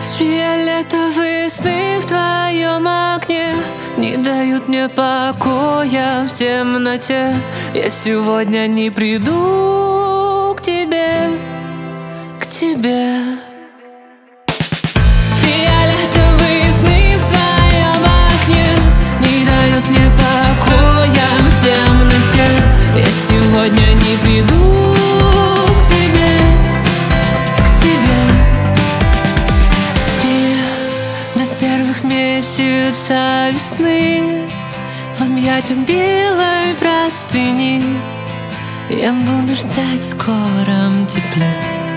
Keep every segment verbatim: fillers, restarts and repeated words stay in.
Фиолетовые сны в твоем окне не дают мне покоя в темноте. Я сегодня не приду к тебе, к тебе. Фиолетовые сны в твоем окне не дают мне покоя в темноте. Я сегодня не приду к тебе, к тебе. Спи до первых месяца весны в объятиях белой простыни. Я буду ждать в скором тепле.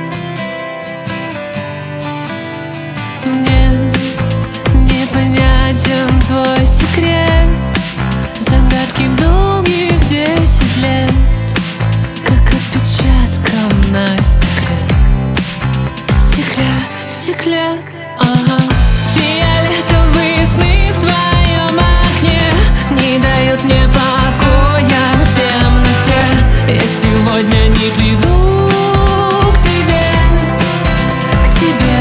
Мне непонятен твой секрет, загадки долгих десять лет, как отпечатка на стекле. Стекле, стекле, ага. Фиолетовые сны в твоем окне не дают мне покоя в темноте. Я сегодня не приду к тебе, к тебе.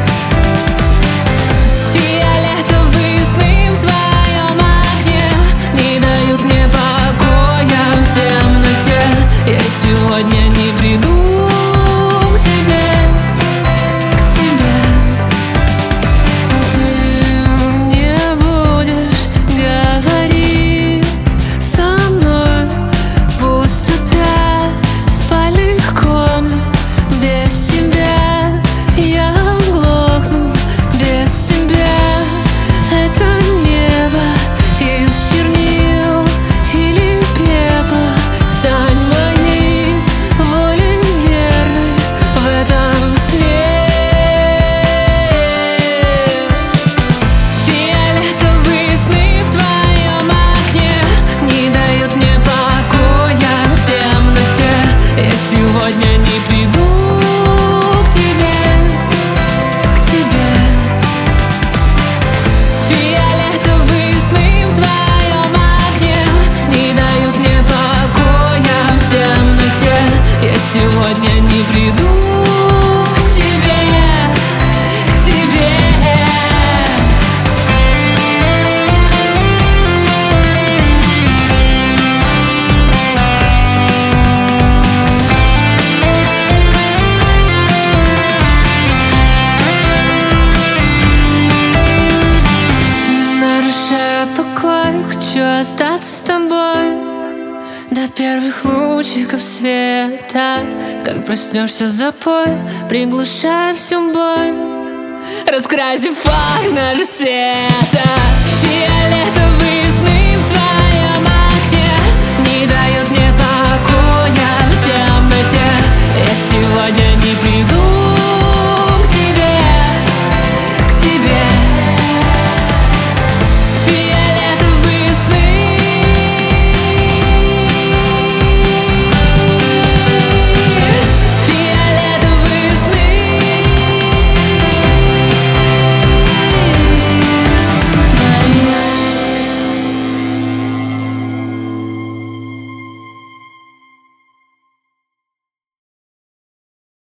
Фиолетовые сны в твоем окне не дают мне покоя в темноте. Я сегодня не приду к тебе, к тебе. Ты не будешь говорить со мной, пустота, спать легко без тебя. Я глохну без тебя. Это небо из чернил или пепла. Стань моей волей верной в этом сне. Фиолетовые сны в твоем окне не дают мне покоя в темноте. Я сегодня не приду к тебе, к тебе. Фиолетовые сны в твоем окне не дают мне покоя в темноте. Я сегодня не приду к тебе, к тебе. Не нарушая покой, хочу остаться с тобой до первых лучиков света. Как проснешься, запой, приглушая всю боль, раскрасив фонарь света. Фиолетовый